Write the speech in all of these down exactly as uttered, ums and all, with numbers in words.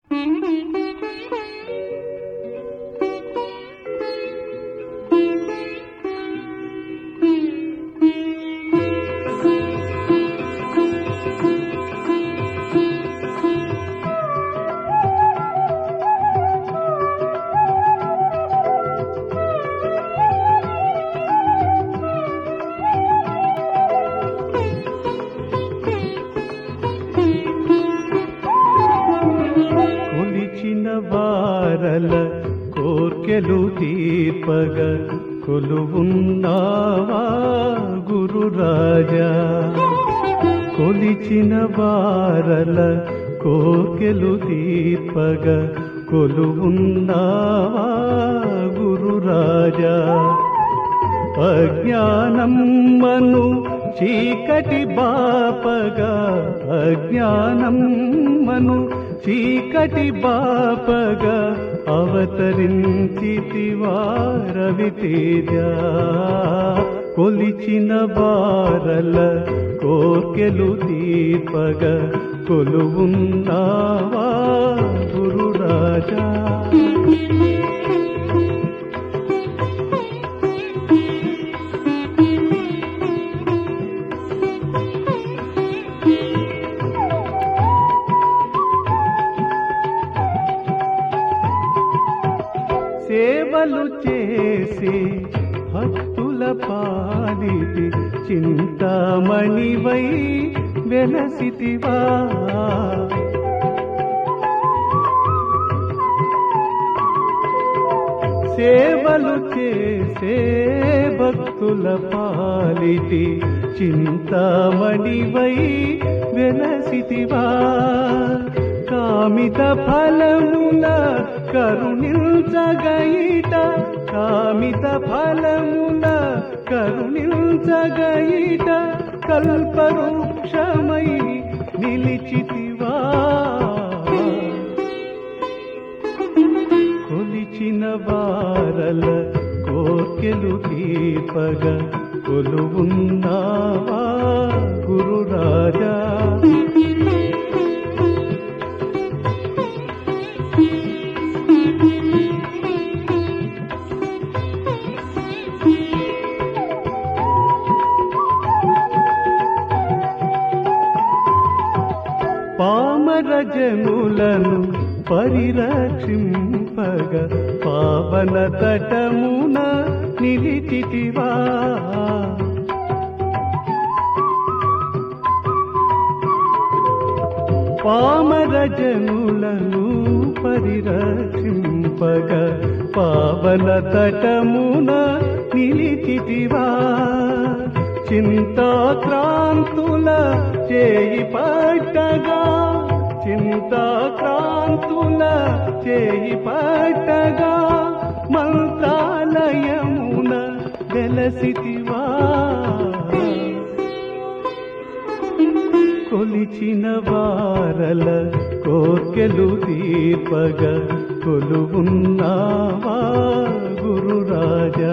వారల కోర్కెలు తీర్పగ కొలువున్నావా గురురాజా. కొలిచిన వారల కోర్కెలు తీర్పగ కొలువున్నావా గురురాజా. అజ్ఞానం మను చీకటి బాపగా అజ్ఞానం మను చీకటి బాపగా అవతరించితివా రవితేజ. కొలిచిన వారల కోర్కెలు తీర్పగా కొలువున్నావా గురురాజా. సేవలు చేసి భక్తుల పాలిటి చింతామణివై వెలసితివా. సేవలు చేసే భక్తుల పాలిటి చింతామణివై వెలసితివా. కామిత ఫలముల కరుణించగయిట కామిత ఫలముల కరుణించగయిట కల్పవృక్షమై నిలిచితివా. కొలిచిన వారల కోర్కెలు తీర్పగ కొలువున్నావా గురురాజా. పామర జనులను పరిరక్షింపగ పావన తటమున నిలిచితివా. పామర జనులను పరిరక్షింపగ పావన తటమున నిలిచితివా. చింతాక్రాంతుల చేయి పట్టగా చింతాక్రాంతుల చేయి పట్టగా మంత్రాలయమున వెలసితివా. కొలిచిన వారల కోర్కెలు తీర్పగ కొలువున్నావా గురురాజా.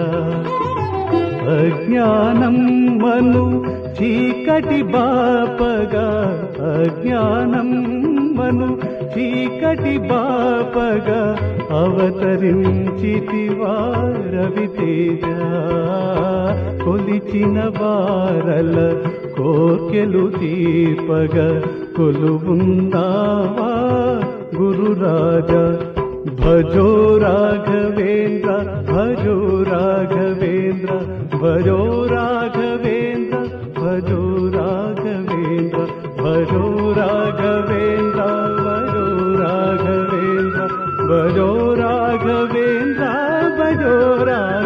అజ్ఞానం మను చీకటి బాపగా అజ్ఞానం మను చీకటి బాపగా అవతరించితివా రవితేజ. కొలిచిన వారల కోర్కెలు తీర్పగా కొలువున్నావా గురురాజా. భజో రాఘవేంద్ర భజో రాఘవేంద్ర భజో రాఘవేంద్ర భజో రాఘవేంద్ర భజో రాఘవేంద్ర భజో రాఘవేంద్ర భజో రాఘవేంద్ర భజో రా